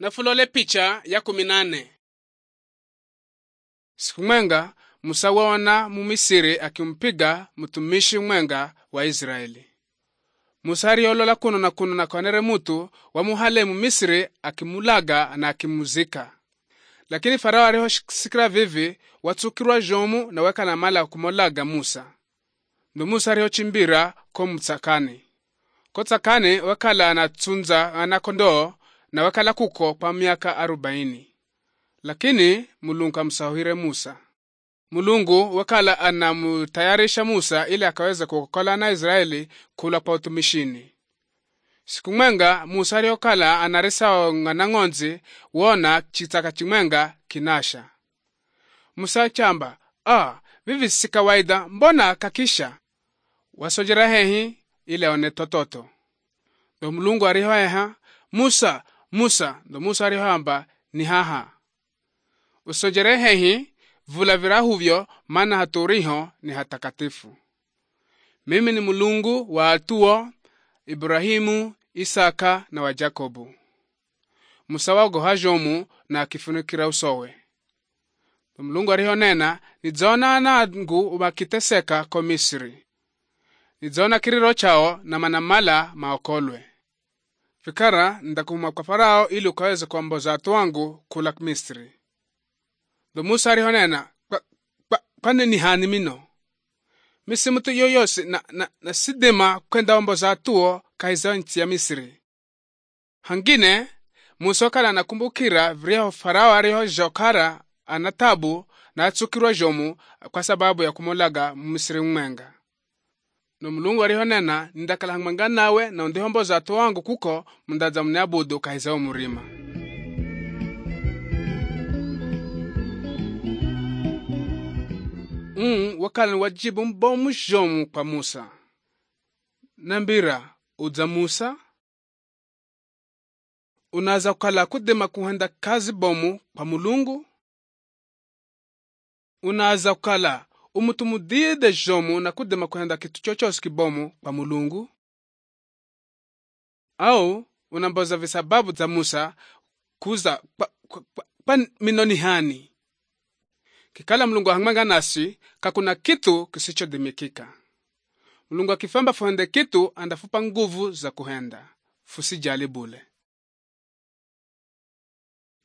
Na fulole picha ya 18. Siku mwenga Musa waona Mumisiri akimpiga mtumishi mwenga wa Israeli. Musa aliolola kuno na konere mutu wa muhale Mumisiri akimulaga na akimuzika. Lakini Farao aliho sikira vivi watsukirwa jomu na weka na mala kumolaga Musa. Ndo Musa aliho chimbira ko mtsakani. Ko tsakani wakala anatsunza anakondoo na wakala kuko kwa miaka 40. Lakini Mulungu amsahurire Musa. Mulungu wakala anamutayarisha Musa ili akaweza kuokola na Israeli kula kwa utumishini. Siku mwenga Musa aliokala anarisa ngonzi wona chitaka chimwenga kinasha. Musa chamba, vivi si kawaida, mbona kakisha? Wasojera hehi ile one tototo. Ndo Mulungu alihoeha, Musa, ndo Musa alihoamba ni haha. Usojere hehi vula virahuvyo mana haturiho ni hatakatifu. Mimi ni Mulungu wa atuo, Ibrahimu, Isaka na wa Jakobu. Musa wago hajomu na akifunikira usowe. Mulungu alihonena, nizona nangu umakiteseka ko Misri. Nizona kiriro chao na manamala maokolwe. Fikara ndakuma kwa Farao ili ukaweze kuamboza watu wangu kula Misri. Ndo Musa alihonena, kwani ni hani mino? Misi mtu yoyosi na sidema kwenda omboza atuo kaiza nchi ya Misri. Hangine, Musa kala nakumbukira vriho Farao aliho jokara anatabu na atsukirwa jomu kwa sababu ya kumolaga Misri mwenga. No Mulungu alihonena, ndakala hangmanga nawe na ndihomboza atu wangu kuko mundaza mniabudu kaiza umurima. Wakala wajibu mbomu jomu kwa Musa. Nambira, uza Musa? Unaza kala kudema kuhenda kazi bomu kwa Mulungu? Unaza kala umutumudide jomu na kudema kuhenda kitu chochosi kibomu kwa Mulungu? Au unamboza visababu za Musa kuza kwa minoni hani? Kikala Mulungu hangmanga nasi kakuna kitu kisichodimikika. Mulungu akifamba fuhende kitu andafupa nguvu za kuhenda. Fusijali bule.